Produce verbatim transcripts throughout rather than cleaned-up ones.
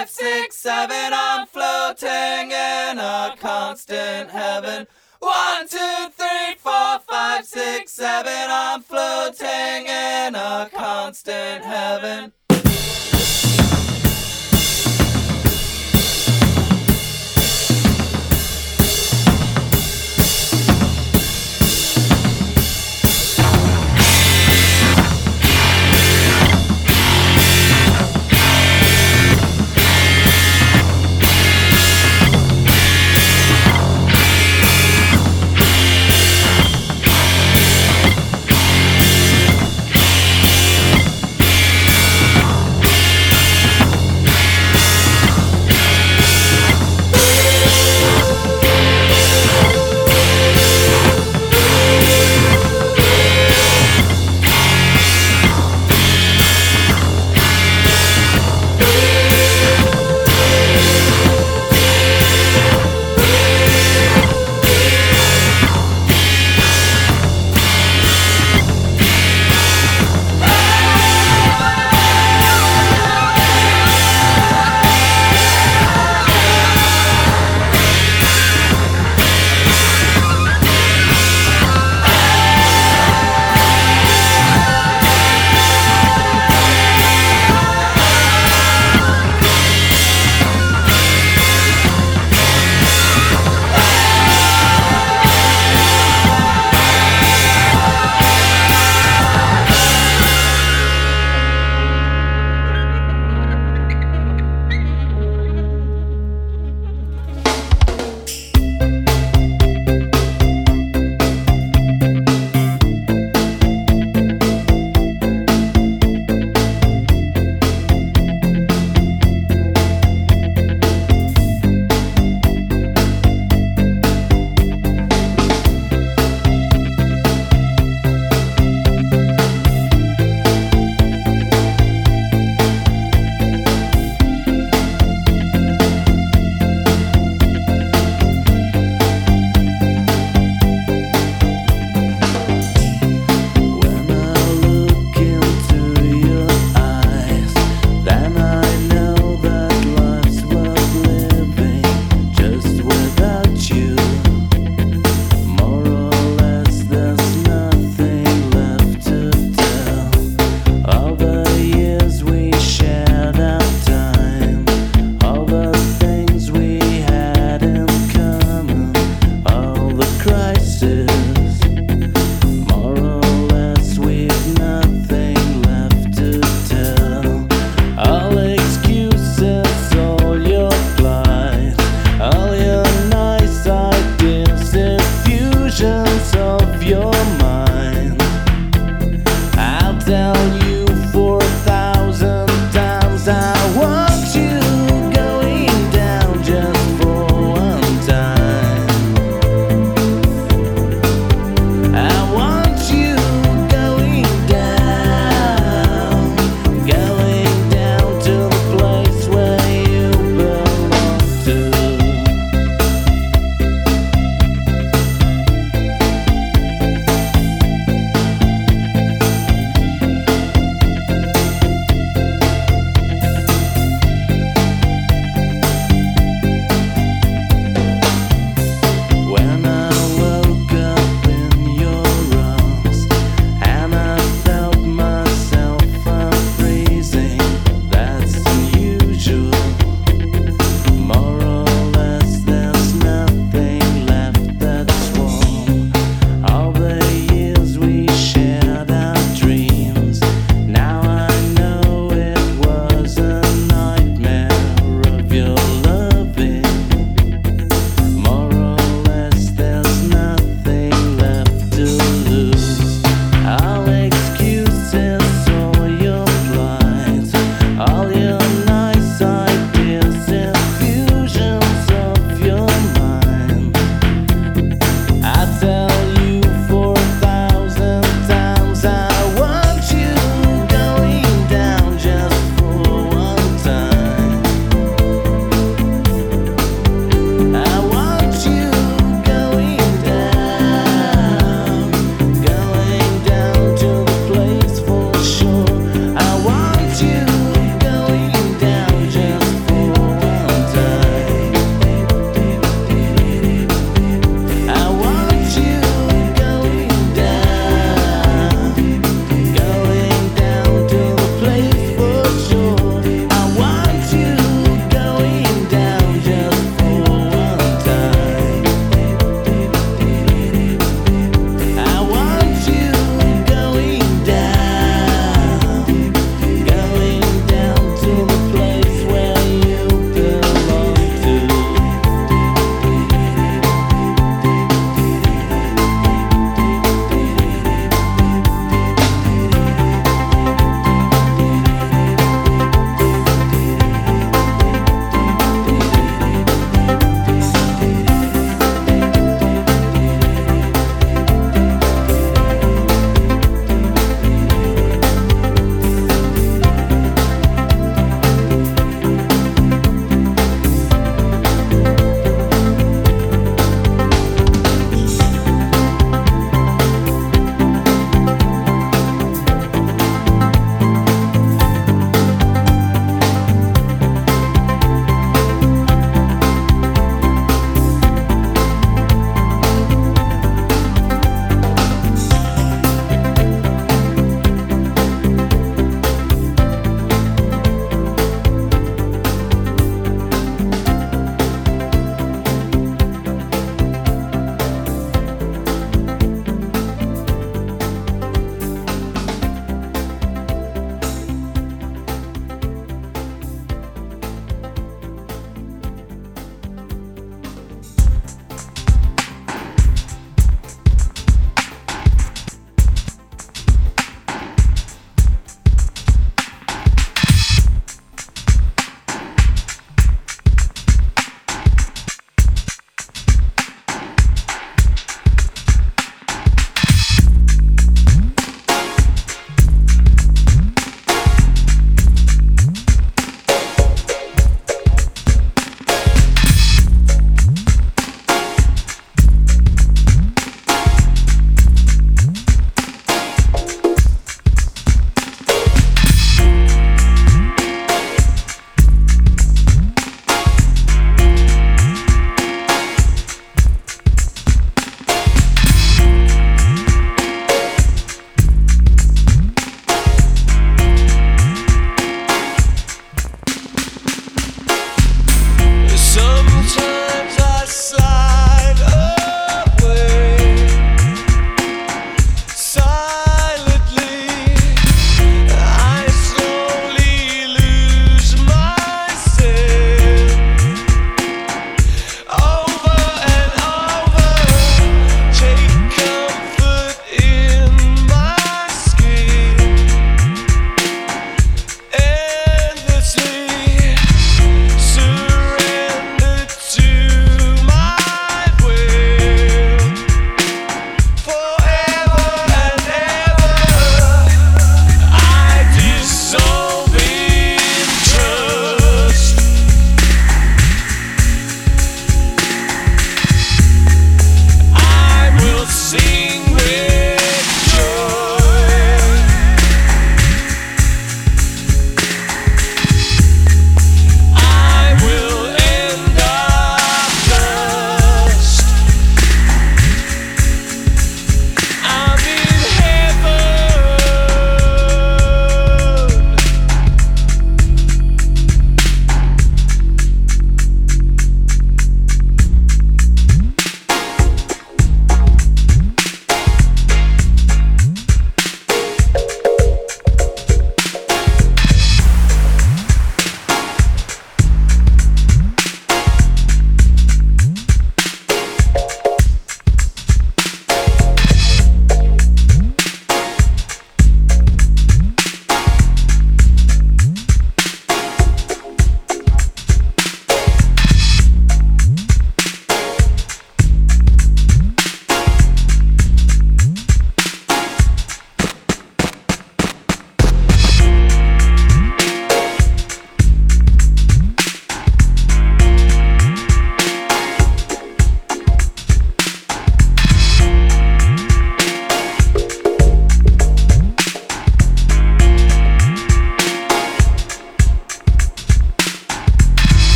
five, six, seven. I'm floating in a constant heaven. One, two, three, four, five, six, seven. I'm floating in a constant heaven.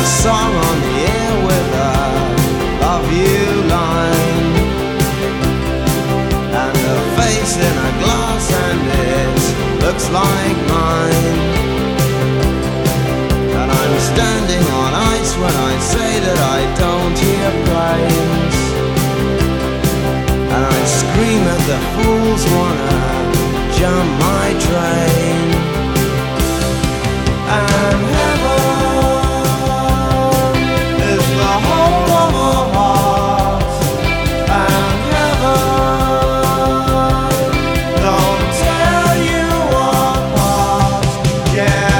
a song on the air with a love you line, and a face in a glass and it looks like mine. And I'm standing on ice when I say that I don't hear planes, and I scream at the fools wanna jump my train. And heaven is the home of our hearts, and heaven don't tear you apart. Yeah,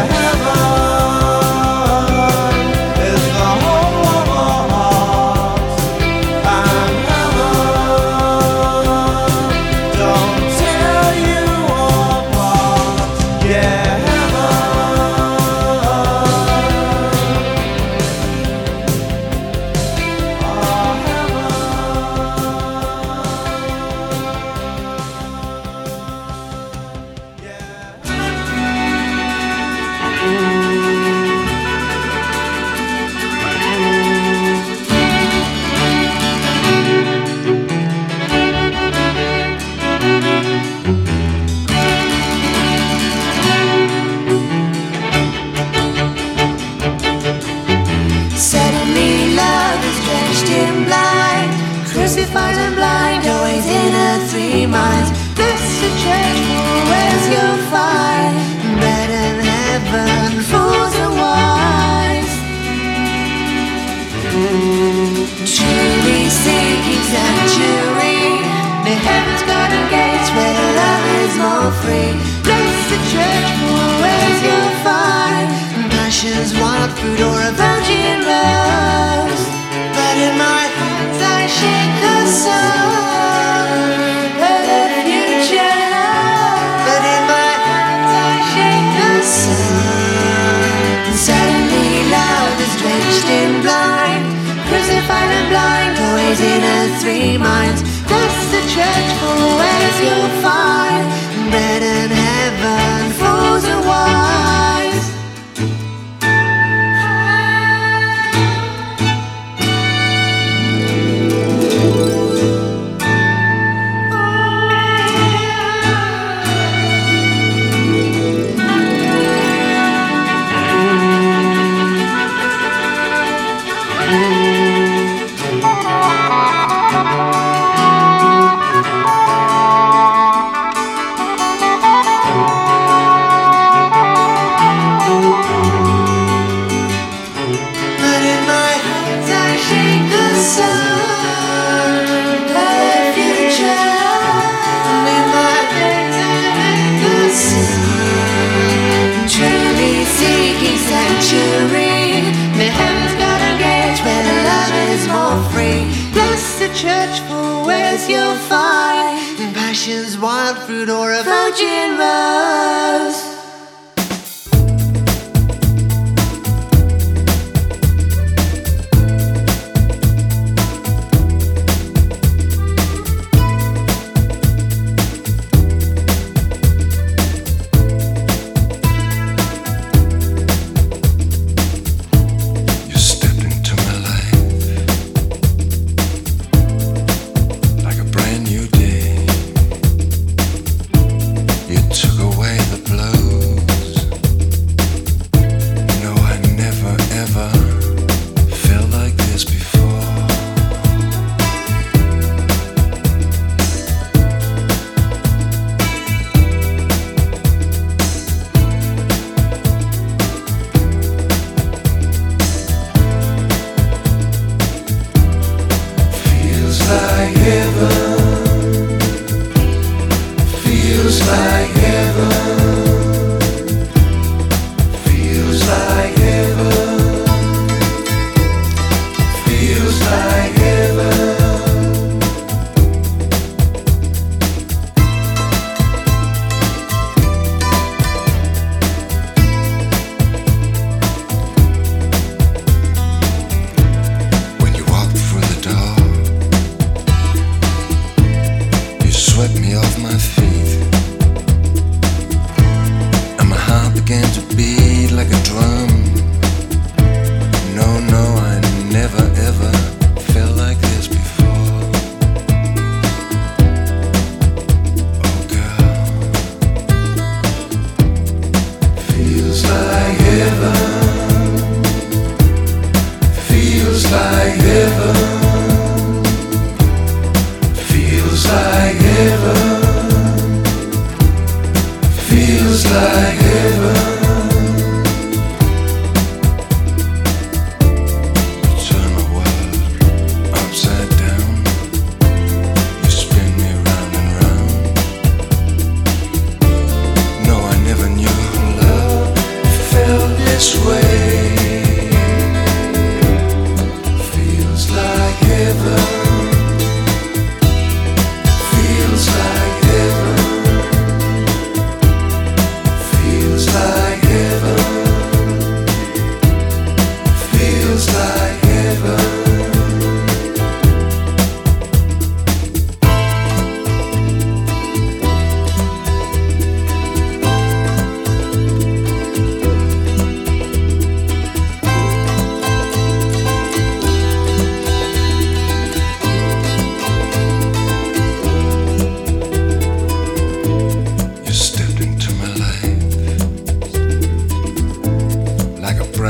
heaven is the home of our hearts, and heaven don't tear you apart. Yeah. Crucified and blind, always in a three minds. This a church for where's your fight? Bread and heaven, fools and wise. Truly seeking sanctuary, the heavens garden gates where the love is more free. Bless the church for where's your fight? Passion's wild fruit or a virgin rose. But in my hands I shake the sun, the future. But in my hands I shake the sun. And suddenly love is drenched in blind, crucified and blind, always in a three minds. That's the church for where's your fight? Bread and heaven, fools and wise. Church for where's your fight? And passion's wild fruit or a virgin rose. Took away the blow.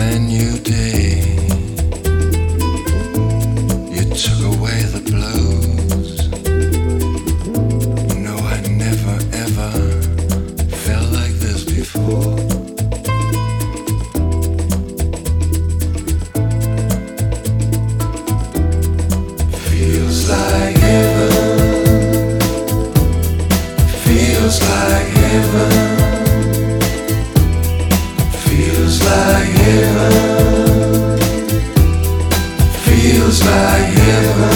brand new day. You took away the blues. No, I never ever felt like this before. Feels like heaven. Feels like heaven. Feels like heaven. Feels like heaven.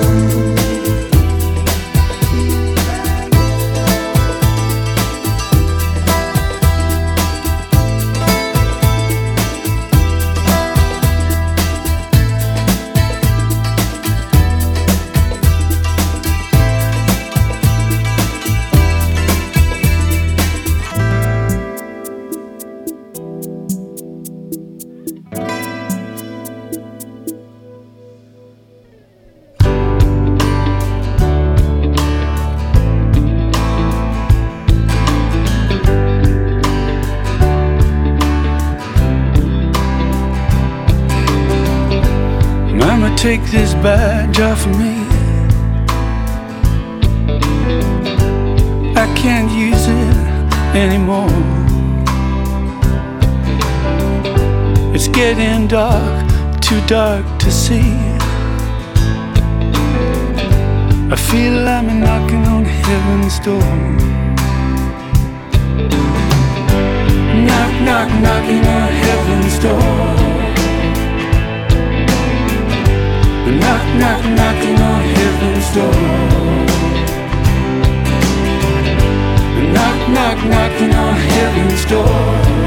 Mama, take this badge off of me. I can't use it anymore. It's getting dark, too dark to see. I feel I'm knocking on heaven's door. Knock, knock, knocking on heaven's door. Knock, knock, knocking on heaven's door. Knock, knock, knocking on heaven's door.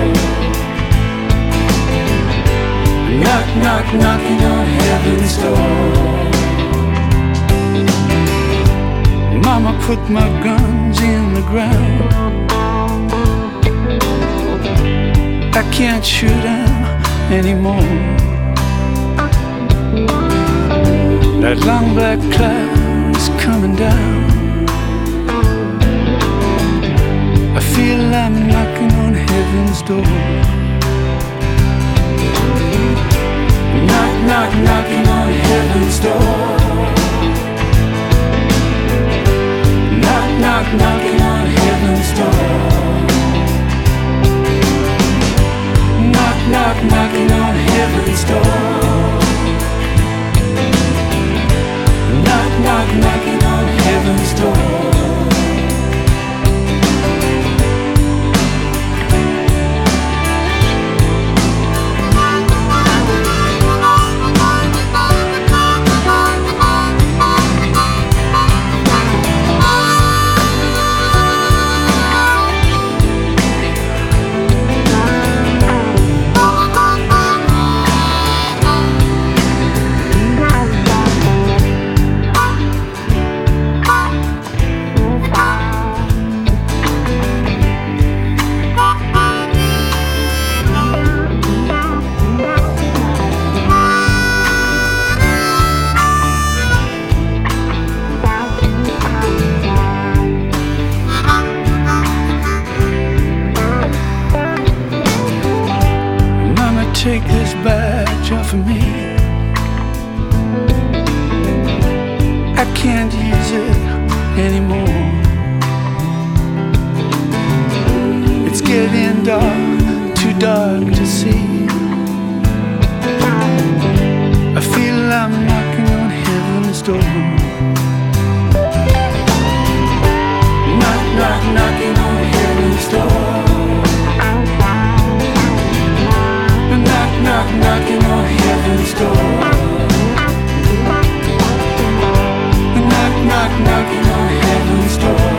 Knock, knock, knocking on heaven's door. Mama put my guns in the ground. I can't shoot them anymore. That long black cloud is coming down. I feel I'm knocking on heaven's door. Knock, knock, knocking on heaven's door. Knock, knock, knocking on heaven's door. Knock, knock, knocking on heaven's door. Knock, knock, knocking on heaven's door. Take this badge off of me. I can't use it anymore. It's getting dark, too dark to see. I feel I'm knocking on heaven's door. Knock, knock, knocking on heaven's door. Knock, knock, knocking on heaven's door. Knock, knock, knocking on heaven's door.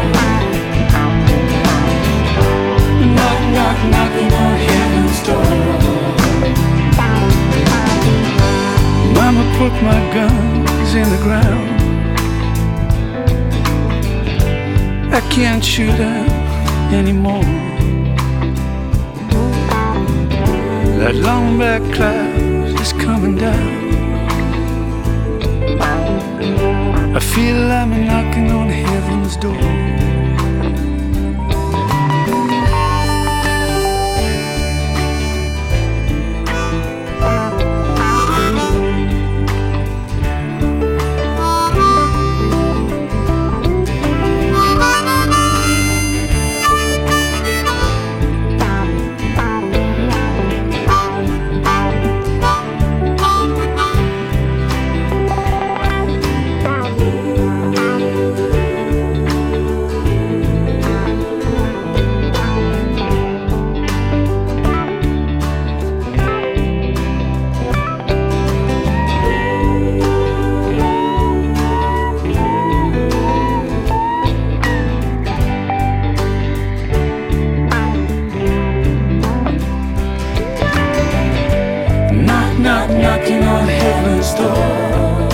Knock, knock, knocking on heaven's door. Mama put my guns in the ground. I can't shoot them anymore. That long black cloud is coming down. I feel I'm knocking on heaven's door. not knocking on heaven's door.